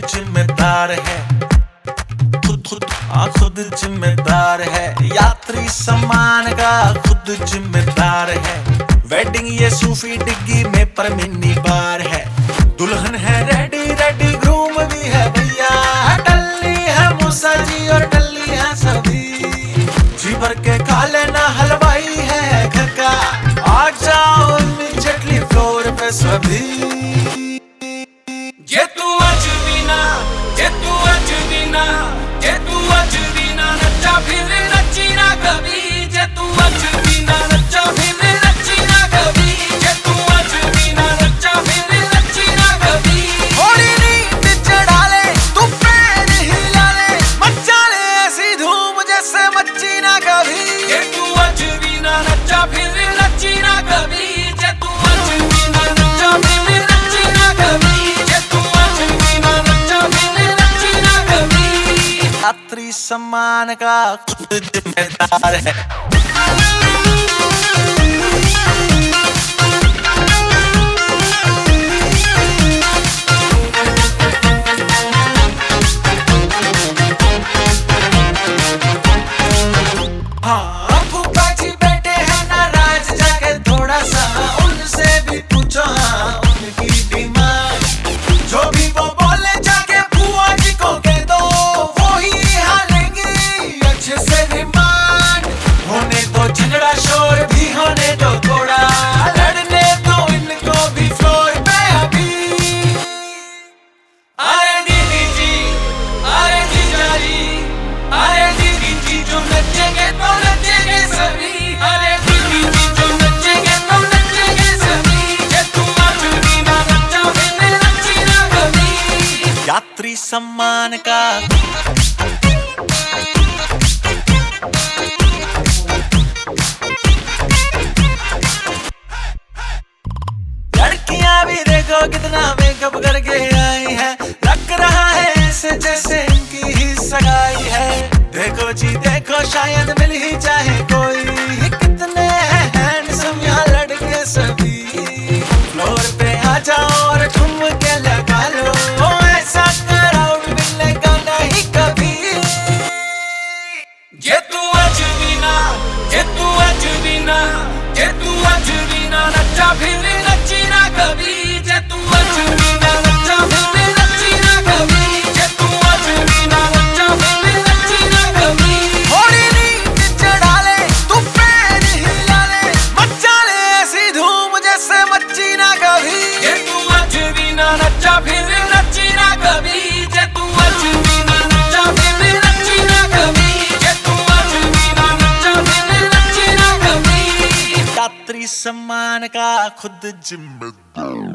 जिम्मेदार है, खुद जिम्मेदार है। यात्री सम्मान का खुद जिम्मेदार है। वेडिंग ये सूफी डिग्गी में पर मिनी बार है। दुल्हन है रेडी रेडी, ग्रूम भी है भैया। टल्ली है मूसा जी और टल्ली है सभी। जी भर के खा लेना हलवाई है घर का। आ जाओ इमीडिएटली फ्लोर पे सभी। जे तू अजमीना, जे तू अजमीना, जे तू अजमीना, नच्चा फिर नच्ची ना कभी। जे तू अजमीना, नच्चा फिर नच्ची ना कभी। जे तू अजमीना, नच्चा फिर नच्ची ना कभी। थोड़ी नींद चढ़ा ले, तू पैर हिला ले, मचा ले ऐसी धूम जैसे मच्ची ना कभी। जे तू अजमीना, नच्चा फिर नच्ची ना कभी। जे तू अजमीना, नच्चा फिर नच्ची ना कभी। जे तू अजमीना, नच्चा फिर नच्ची ना कभी। यात्री सम्मान का खुद जिम्मेदार है। हाँ फूफा जी बैठे हैं नाराज, जाके थोड़ा सा उनसे भी पूछो हाँ उनकी डिमांड। जो भी वो बोले जाके बुआ जी को कह दो, वो ही हालेंगी अच्छे से रिमांड। होने दो झगड़ा शोर भी होने दो थोड़ा, लड़ने दो इनको भी फ्लोर पे अभी। अरे दीदी जी, अरे जीजा जी, अरे दीदी जी, जो नचेंगे तो नचेंगे सभी। अरे दीदी जी, जो नचेंगे तो नचेंगे सभी। जे तू अजमीना, नच्चा फिर नच्ची ना कभी। यात्री सम्मान का लड़कियां भी देखो कितना मेकअप करके आई है। लग रहा है ऐसे जैसे इनकी ही सगाई है। देखो जी देखो शायद मिल ही जाए कोई। कितने हैंडसम यहाँ लड़के सभी। फ्लोर पे आ जाओ और ठुमके लगा लो, ऐसा क्राउड मिलेगा नहीं कभी। जे तू अजमीना, जे तू अजमीना, जे तू अजमीना, नच्चा फिर नच्ची ना कभी। जे तू अजमीना, नच्चा फिर नच्ची ना कभी। जे तू अजमीना, नच्चा फिर नच्ची ना कभी। थोड़ी नींद चढ़ा ले, तू पैर हिला ले, मचा ले ऐसी धूम जैसे मच्ची ना कभी। जे तू अजमीना, नच्चा फिर नच्ची ना कभी। जे तू अजमीना, नच्चा फिर नच्ची ना कभी। जे तू अजमीना, नच्चा फिर नच्ची ना कभी। यात्री सम्मान का खुद जिम्मेदार।